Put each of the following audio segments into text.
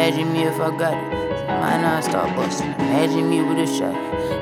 Imagine me if I got it. Might not start busting. Imagine me with a shot.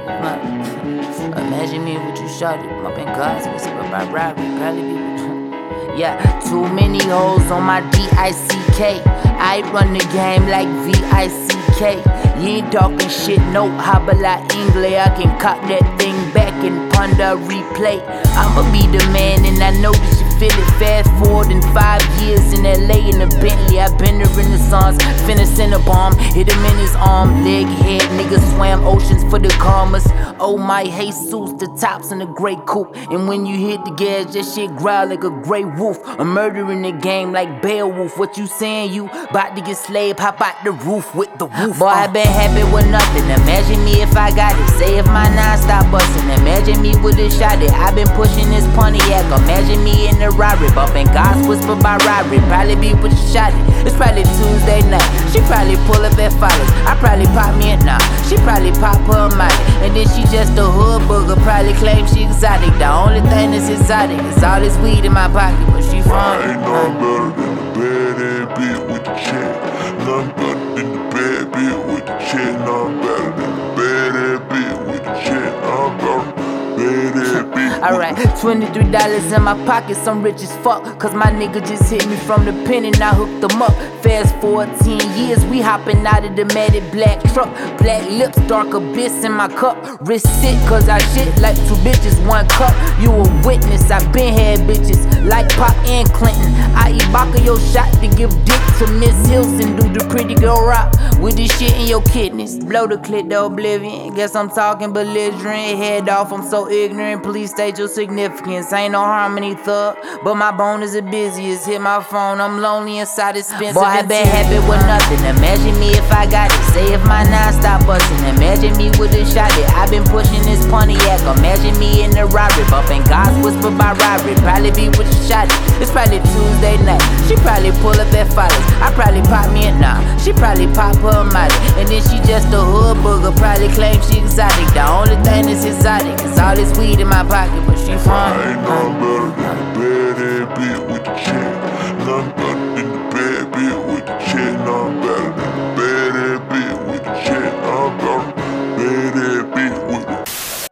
Imagine me with you shot it. Mopping God's whisper by robbery. Probably be yeah, too many hoes on my D-I-C-K. I run the game like V-I-C-K. You ain't talking shit, no habla inglés. I can cop that thing back and ponder replay. I'ma be the man and I know that you feel it. Fast forward in 5 years in LA in a Bentley. I've been the Renaissance, finna send a bomb. Hit him in his arm, leg, head. Niggas swam oceans for the karmas. Oh my Jesus, the tops in the gray coupe. And when you hit the gas, that shit growl like a gray wolf. I'm murdering the game like Beowulf. What you saying? You bout to get slaved? Hop out the roof with the roof. Boy, I been happy with nothing. Imagine me if I got it. Say if my nine stop busting. Imagine me with a shot it. I been pushing this Pontiac. Imagine me in the Rari, bumping God's whisper by robbery. Probably be with a shot it. It's probably Tuesday night. She probably pull up at Follies. I probably pop me a nah. She probably pop her a molly. And then she just a hood booger. Probably claim she exotic. The only thing that's exotic is all this weed in my pocket. But she fine. Ain't nothing better than the bad ass bitch with the check. Nothing better than the bad bitch with the check. Nothing better than the bad ass bitch with the check. Nothing better than the bad ass bitch. Alright, $23 in my pocket, I'm rich as fuck. Cause my nigga just hit me from the pen and I hooked them up. Fast 14 years, we hopping out of the matted black truck. Black lips, dark abyss in my cup. Wrist sick, cause I shit like 2 bitches, 1 cup. You a witness, I been had bitches like Pop and Clinton. I Ibaka your shot to give dick to Miss Hilson. Do the pretty girl rock with this shit in your kidneys. Blow the clip to oblivion. Guess I'm talking belligerent. Head off, I'm so ignorant. Please state your significance. Ain't no harmony thug, but my bone is the busiest. Hit my phone, I'm lonely inside expensive. Boy, I been happy with nothing. Imagine me if I got it. Say if my nine stop busting. Imagine me with a shot it. I been pushing this Pontiac. Imagine me in the Rari, bumping God's whisper by robbery. Probably be with a shot it. It's probably Tuesday night. She probably pull up at Follies. I probably pop me a nah. She probably pop her a molly. And then she just a hood booger. Probably claim she exotic. The only thing that's exotic is all this weed in my pocket. But she fine. Ain't nothing better than the bad ass bitch with the check. Nothing better than the bad bitch with the check. Nothing better.